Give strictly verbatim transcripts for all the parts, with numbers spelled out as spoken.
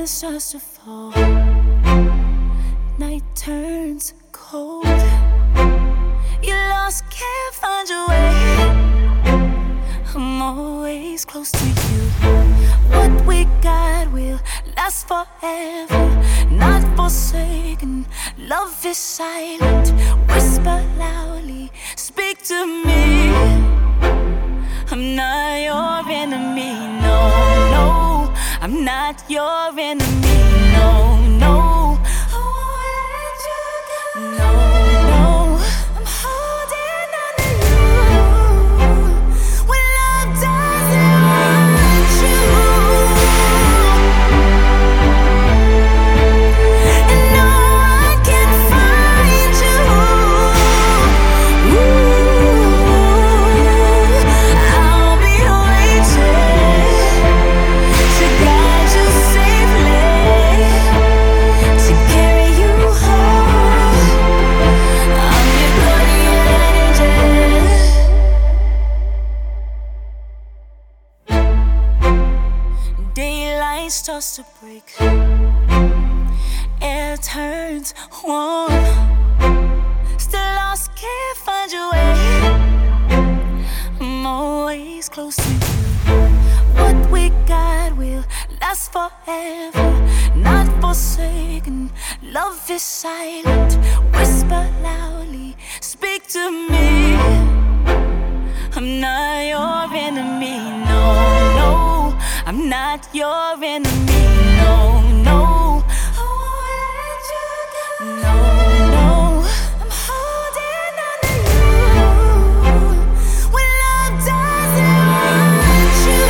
starts to fall, night turns cold. You lost, can't find your way. I'm always close to you. What we got will last forever, not forsaken. Love is silent, whisper loudly, speak to me. I'm not your enemy, no, no. I'm not your enemy, no, no. I won't let you go, no, no. I'm holding on to you. When love doesn't want you, and no one can find you. Ooh, I'll be waiting to guide you safely, to carry you home. I'm your guardian angel. Daylight starts to break, air turns warm. Still lost, can't find your way. I'm always close to you. What we got will last forever, not forsaken. Love is silent, whisper loudly, speak to me. I'm not your enemy, no, no. I'm not your enemy, no, no. I won't let you go, no, no. I'm holding on to you. When love doesn't want you,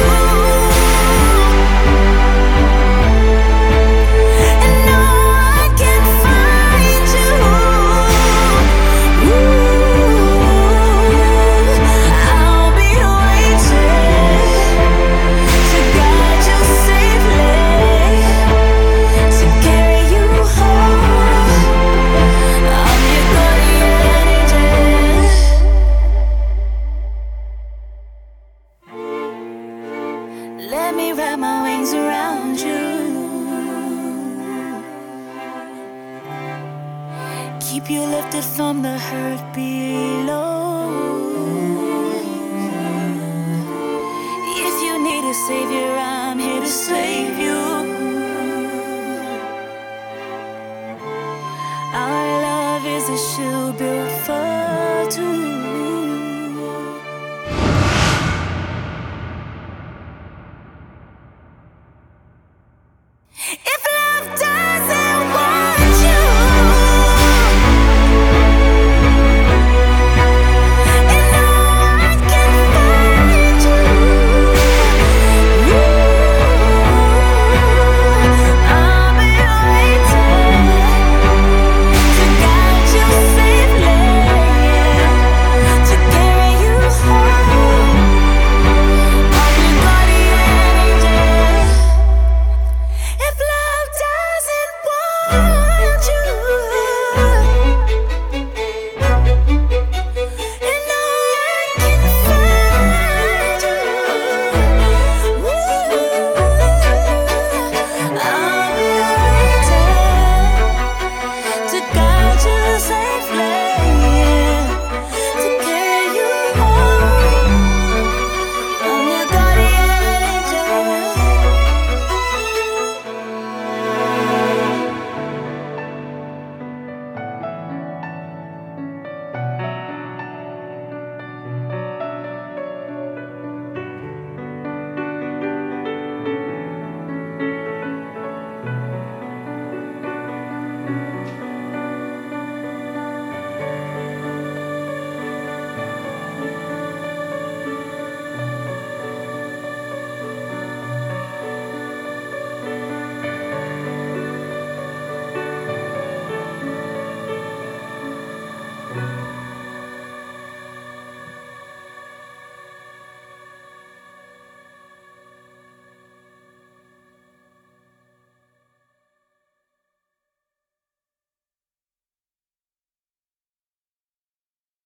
and no one can find you. Ooh, I'll be waiting to guide you safely, to carry you home. I'm your guardian angel. Let me wrap my wings around you, keep you lifted from the hurt below. If you need a savior, I'm here to save you.